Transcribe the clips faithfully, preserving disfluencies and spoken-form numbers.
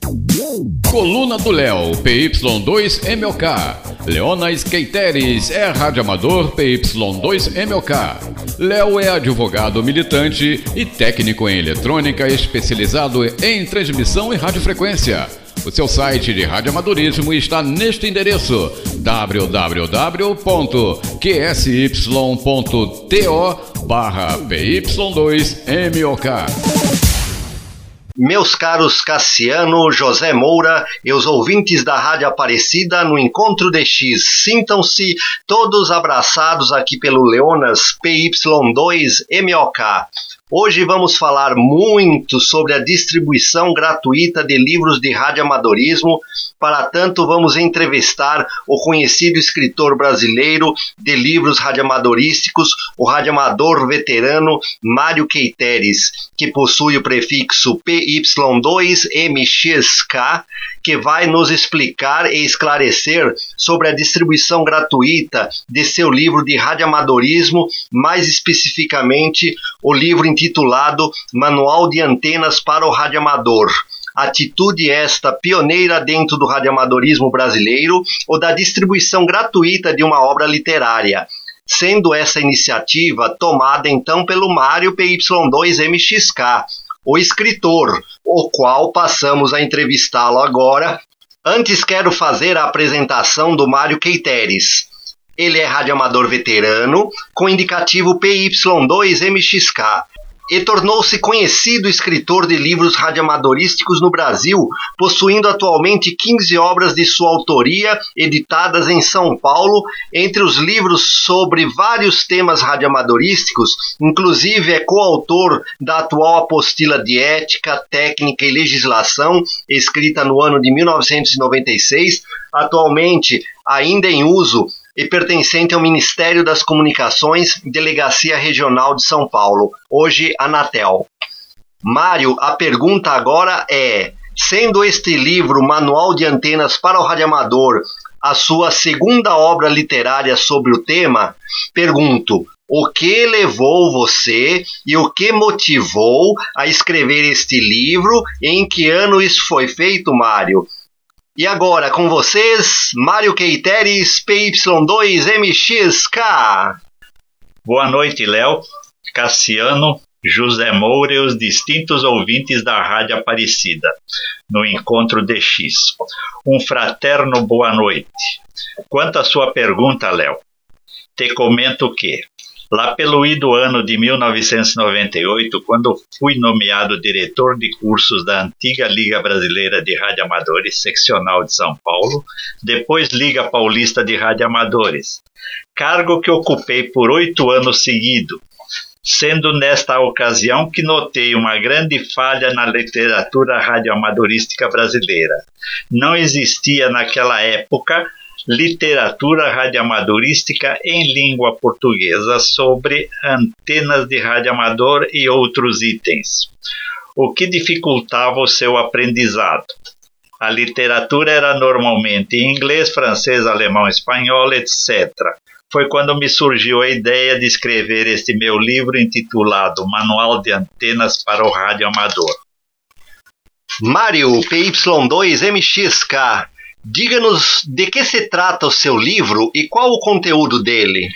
Coluna do Léo, P Y dois M O K. Leonas Keiteres é radioamador P Y dois M O K. Léo é advogado militante e técnico em eletrônica especializado em transmissão e radiofrequência. O seu site de radioamadorismo está neste endereço: w w w ponto q s y ponto t o barra P Y dois M O K. Meus caros Cassiano, José Moura e os ouvintes da Rádio Aparecida no Encontro D X, sintam-se todos abraçados aqui pelo Leonas P Y dois M O K. Hoje vamos falar muito sobre a distribuição gratuita de livros de radioamadorismo. Para tanto, vamos entrevistar o conhecido escritor brasileiro de livros radioamadorísticos, o radioamador veterano Mário Keiteres, que possui o prefixo P Y dois M X K, que vai nos explicar e esclarecer sobre a distribuição gratuita de seu livro de radioamadorismo, mais especificamente o livro intitulado Manual de Antenas para o Radioamador. Atitude esta pioneira dentro do radioamadorismo brasileiro ou da distribuição gratuita de uma obra literária, sendo essa iniciativa tomada então pelo Mário P Y dois M X K, o escritor, o qual passamos a entrevistá-lo agora. Antes quero fazer a apresentação do Mário Keiteres. Ele é radioamador veterano, com indicativo P Y dois M X K, e tornou-se conhecido escritor de livros radioamadorísticos no Brasil, possuindo atualmente quinze obras de sua autoria, editadas em São Paulo. Entre os livros sobre vários temas radioamadorísticos, inclusive é coautor da atual apostila de Ética, Técnica e Legislação, escrita no ano de mil novecentos e noventa e seis, atualmente ainda em uso e pertencente ao Ministério das Comunicações, Delegacia Regional de São Paulo, hoje Anatel. Mário, a pergunta agora é: sendo este livro, Manual de Antenas para o Radioamador, a sua segunda obra literária sobre o tema, pergunto, o que levou você e o que motivou a escrever este livro? Em que ano isso foi feito, Mário? E agora, com vocês, Mário Keiteres, P Y dois M X K. Boa noite, Léo, Cassiano, José Moura e os distintos ouvintes da Rádio Aparecida, no Encontro D X. Um fraterno boa noite. Quanto à sua pergunta, Léo, te comento que, lá pelo ido ano de mil novecentos e noventa e oito, quando fui nomeado diretor de cursos da antiga Liga Brasileira de Radioamadores, seccional de São Paulo, depois Liga Paulista de Radioamadores, cargo que ocupei por oito anos seguidos, sendo nesta ocasião que notei uma grande falha na literatura radioamadorística brasileira. Não existia naquela época literatura radioamadorística em língua portuguesa sobre antenas de radioamador e outros itens, o que dificultava o seu aprendizado. A literatura era normalmente em inglês, francês, alemão, espanhol, etcétera. Foi quando me surgiu a ideia de escrever este meu livro intitulado Manual de Antenas para o Radioamador. Mário, P Y dois M X K, diga-nos de que se trata o seu livro e qual o conteúdo dele.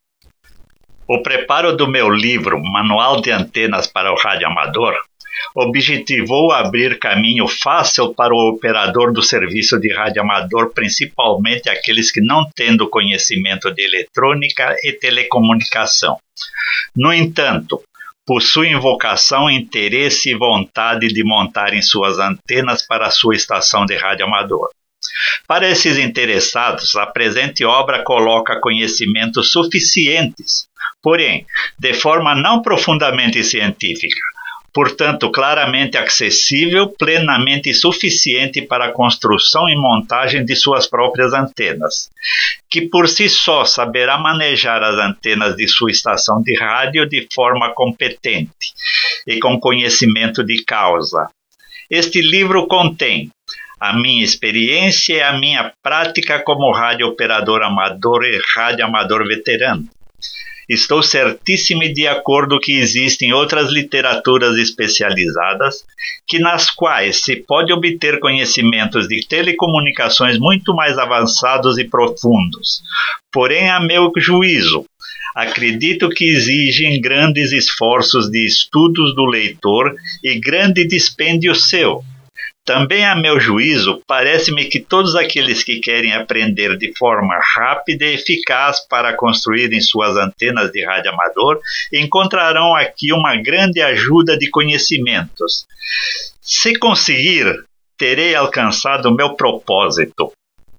O preparo do meu livro, Manual de Antenas para o Radioamador, objetivou abrir caminho fácil para o operador do serviço de radioamador, principalmente aqueles que não tendo conhecimento de eletrônica e telecomunicação. No entanto, possuem vocação, interesse e vontade de montarem suas antenas para a sua estação de radioamador. Para esses interessados, a presente obra coloca conhecimentos suficientes, porém, de forma não profundamente científica, portanto, claramente acessível, plenamente suficiente para a construção e montagem de suas próprias antenas, que por si só saberá manejar as antenas de sua estação de rádio de forma competente e com conhecimento de causa. Este livro contém a minha experiência e a minha prática como radiooperador amador e radioamador veterano, Estou certíssimo e de acordo que existem outras literaturas especializadas, que nas quais se pode obter conhecimentos de telecomunicações muito mais avançados e profundos. Porém, a meu juízo, acredito que exigem grandes esforços de estudos do leitor e grande dispêndio seu. Também, a meu juízo, parece-me que todos aqueles que querem aprender de forma rápida e eficaz para construírem suas antenas de rádio amador encontrarão aqui uma grande ajuda de conhecimentos. Se conseguir, terei alcançado o meu propósito.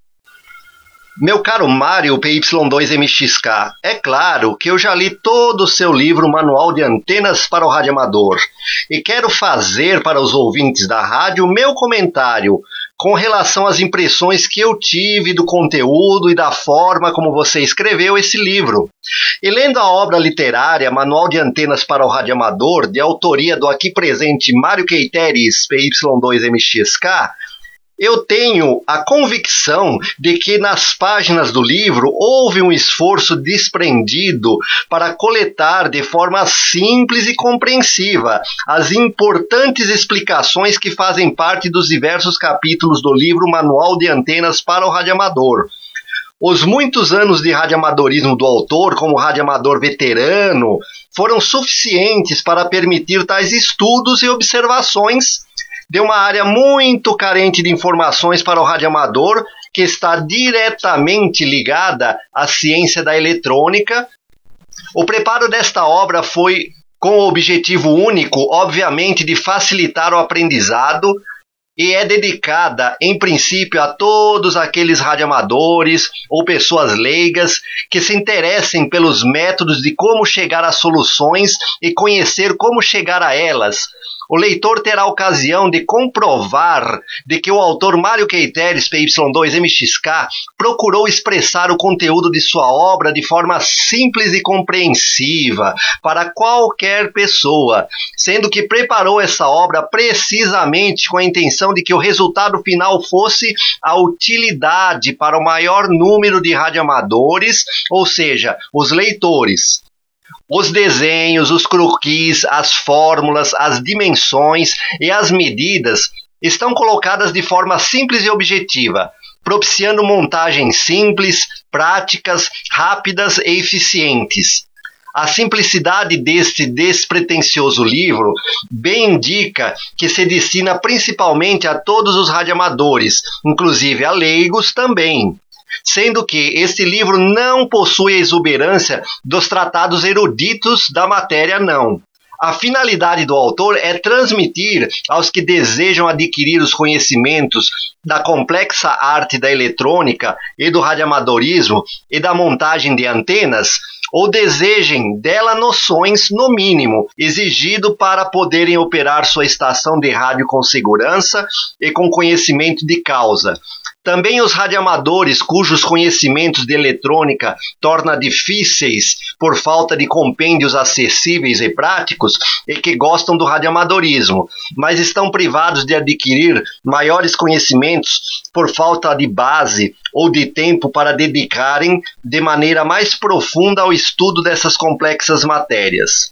Meu caro Mário P Y dois M X K, é claro que eu já li todo o seu livro Manual de Antenas para o Rádio Amador e quero fazer para os ouvintes da rádio o meu comentário com relação às impressões que eu tive do conteúdo e da forma como você escreveu esse livro. E lendo a obra literária Manual de Antenas para o Rádio Amador, de autoria do aqui presente Mário Queiteres P Y dois M X K, eu tenho a convicção de que nas páginas do livro houve um esforço desprendido para coletar de forma simples e compreensiva as importantes explicações que fazem parte dos diversos capítulos do livro Manual de Antenas para o Rádio Amador. Os muitos anos de radioamadorismo do autor, como radioamador veterano, foram suficientes para permitir tais estudos e observações de uma área muito carente de informações para o radioamador, que está diretamente ligada à ciência da eletrônica. O preparo desta obra foi com o objetivo único, obviamente, de facilitar o aprendizado, e é dedicada, em princípio, a todos aqueles radioamadores ou pessoas leigas que se interessem pelos métodos de como chegar a soluções e conhecer como chegar a elas. O leitor terá a ocasião de comprovar de que o autor Mário Queiteres P Y dois M X K procurou expressar o conteúdo de sua obra de forma simples e compreensiva para qualquer pessoa, sendo que preparou essa obra precisamente com a intenção de que o resultado final fosse a utilidade para o maior número de radioamadores, ou seja, os leitores. Os desenhos, os croquis, as fórmulas, as dimensões e as medidas estão colocadas de forma simples e objetiva, propiciando montagens simples, práticas, rápidas e eficientes. A simplicidade deste despretensioso livro bem indica que se destina principalmente a todos os radioamadores, inclusive a leigos também, sendo que este livro não possui a exuberância dos tratados eruditos da matéria, não. A finalidade do autor é transmitir aos que desejam adquirir os conhecimentos da complexa arte da eletrônica e do radioamadorismo e da montagem de antenas, ou desejem dela noções, no mínimo, exigido para poderem operar sua estação de rádio com segurança e com conhecimento de causa. Também os radioamadores cujos conhecimentos de eletrônica torna difíceis por falta de compêndios acessíveis e práticos e que gostam do radioamadorismo, mas estão privados de adquirir maiores conhecimentos por falta de base ou de tempo para dedicarem de maneira mais profunda ao estudo dessas complexas matérias.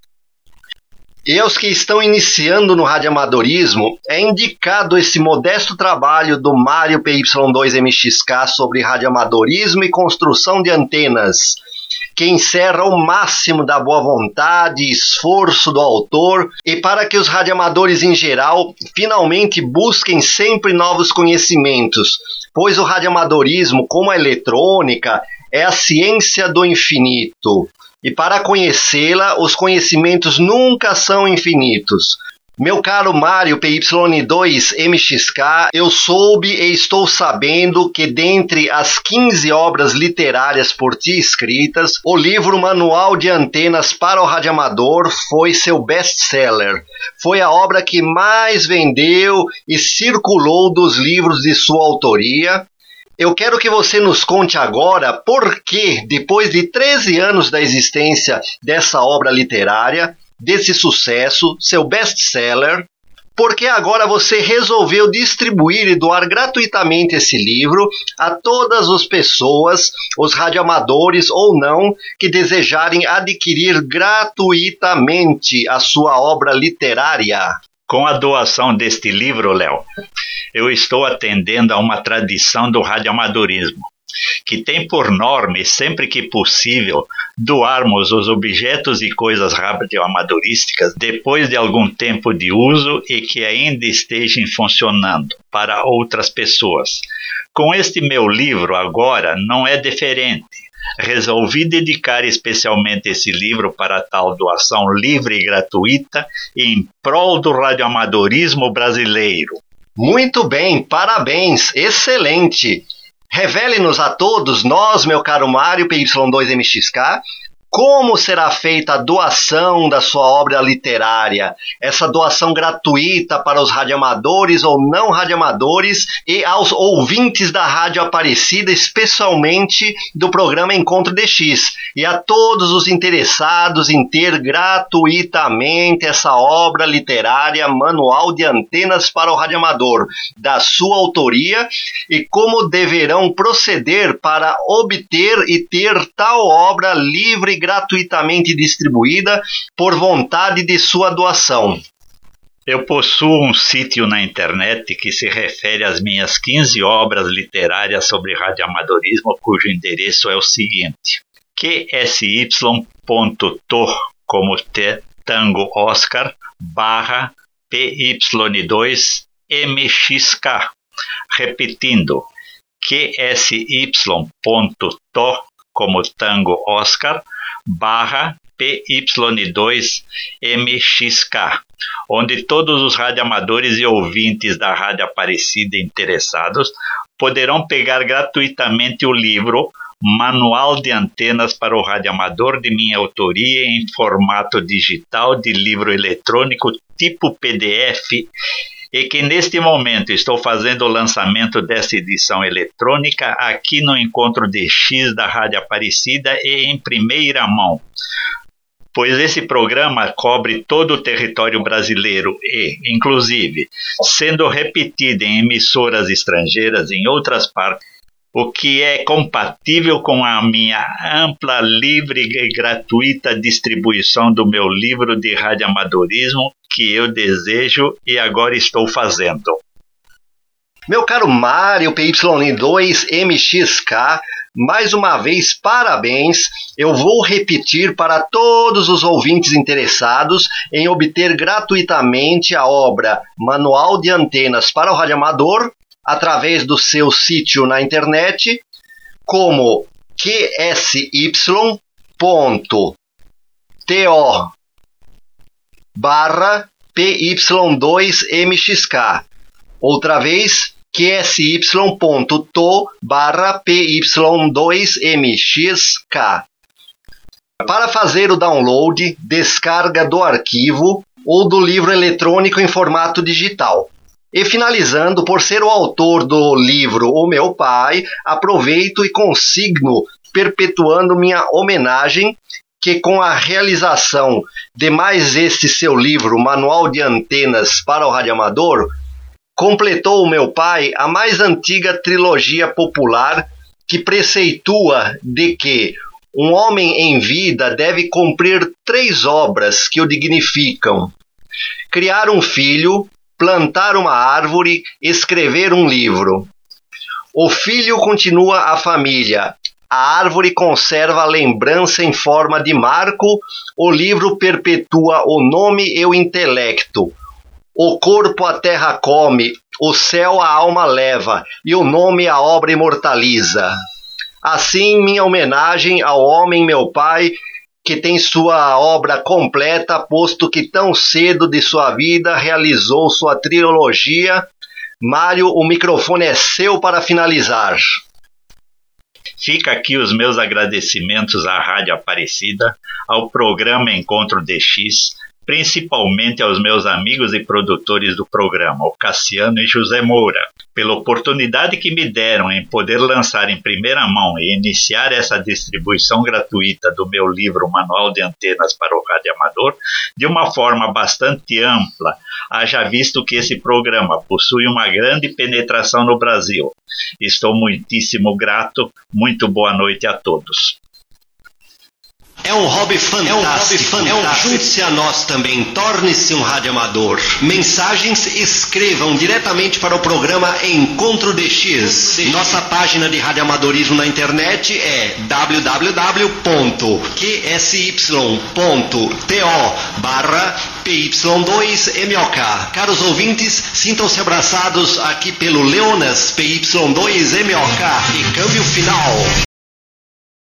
E aos que estão iniciando no radioamadorismo, é indicado esse modesto trabalho do Mário P Y dois M X K sobre radioamadorismo e construção de antenas, que encerra o máximo da boa vontade e esforço do autor, e para que os radioamadores em geral finalmente busquem sempre novos conhecimentos, pois o radioamadorismo, como a eletrônica, é a ciência do infinito. E para conhecê-la, os conhecimentos nunca são infinitos. Meu caro Mário P Y dois M X K, eu soube e estou sabendo que dentre as quinze obras literárias por ti escritas, o livro Manual de Antenas para o Radioamador foi seu best-seller. Foi a obra que mais vendeu e circulou dos livros de sua autoria. Eu quero que você nos conte agora por que, depois de treze anos da existência dessa obra literária, desse sucesso, seu best-seller, porque agora você resolveu distribuir e doar gratuitamente esse livro a todas as pessoas, os radioamadores ou não, que desejarem adquirir gratuitamente a sua obra literária. Com a doação deste livro, Léo, eu estou atendendo a uma tradição do radioamadorismo, que tem por norma, sempre que possível, doarmos os objetos e coisas radioamadorísticas depois de algum tempo de uso e que ainda estejam funcionando para outras pessoas. Com este meu livro agora não é diferente. Resolvi dedicar especialmente esse livro para tal doação livre e gratuita em prol do radioamadorismo brasileiro. Muito bem, parabéns, excelente! Revele-nos a todos nós, meu caro Mário P Y dois M X K, como será feita a doação da sua obra literária, essa doação gratuita para os radioamadores ou não radioamadores e aos ouvintes da Rádio Aparecida, especialmente do programa Encontro D X, e a todos os interessados em ter gratuitamente essa obra literária, Manual de Antenas para o Radioamador, da sua autoria, e como deverão proceder para obter e ter tal obra livre e gratuitamente distribuída por vontade de sua doação. Eu possuo um sítio na internet que se refere às minhas quinze obras literárias sobre radioamadorismo, cujo endereço é o seguinte: q s y ponto t o como T, Tango Oscar, barra P Y dois M X K. Repetindo, q s y ponto t o como Tango Oscar, barra P Y dois M X K, onde todos os radioamadores e ouvintes da Rádio Aparecida interessados poderão pegar gratuitamente o livro Manual de Antenas para o Radioamador, de minha autoria, em formato digital de livro eletrônico tipo P D F, e que neste momento estou fazendo o lançamento dessa edição eletrônica aqui no Encontro D X da Rádio Aparecida e em primeira mão, pois esse programa cobre todo o território brasileiro e, inclusive, sendo repetido em emissoras estrangeiras em outras partes, o que é compatível com a minha ampla, livre e gratuita distribuição do meu livro de radioamadorismo, que eu desejo e agora estou fazendo. Meu caro Mário P Y dois M X K, mais uma vez, parabéns. Eu vou repetir para todos os ouvintes interessados em obter gratuitamente a obra Manual de Antenas para o Radioamador, através do seu sítio na internet, como q s y ponto t o barra P Y dois M X K. Outra vez, q s y ponto t o barra P Y dois M X K. Para fazer o download, descarga do arquivo ou do livro eletrônico em formato digital. E finalizando, por ser o autor do livro O Meu Pai, aproveito e consigno, perpetuando minha homenagem, que com a realização de mais este seu livro, Manual de Antenas para o Radioamador, completou o meu pai a mais antiga trilogia popular que preceitua de que um homem em vida deve cumprir três obras que o dignificam: criar um filho, plantar uma árvore, escrever um livro. O filho continua a família, a árvore conserva a lembrança em forma de marco, o livro perpetua o nome e o intelecto. O corpo a terra come, o céu a alma leva, e o nome a obra imortaliza. Assim, minha homenagem ao homem meu pai, que tem sua obra completa, posto que tão cedo de sua vida realizou sua trilogia. Mário, o microfone é seu para finalizar. Fica aqui os meus agradecimentos à Rádio Aparecida, ao programa Encontro D X, principalmente aos meus amigos e produtores do programa, o Cassiano e José Moura, pela oportunidade que me deram em poder lançar em primeira mão e iniciar essa distribuição gratuita do meu livro Manual de Antenas para o Rádio Amador de uma forma bastante ampla, haja visto que esse programa possui uma grande penetração no Brasil. Estou muitíssimo grato. Muito boa noite a todos. É um hobby fantástico. É um hobby fantástico. Junte-se a nós também. Torne-se um radioamador. Mensagens escrevam diretamente para o programa Encontro D X. Nossa página de radioamadorismo na internet é w w w ponto q s y ponto t o barra p y dois m o k. Caros ouvintes, sintam-se abraçados aqui pelo Leonas P Y dois M O K. E câmbio final.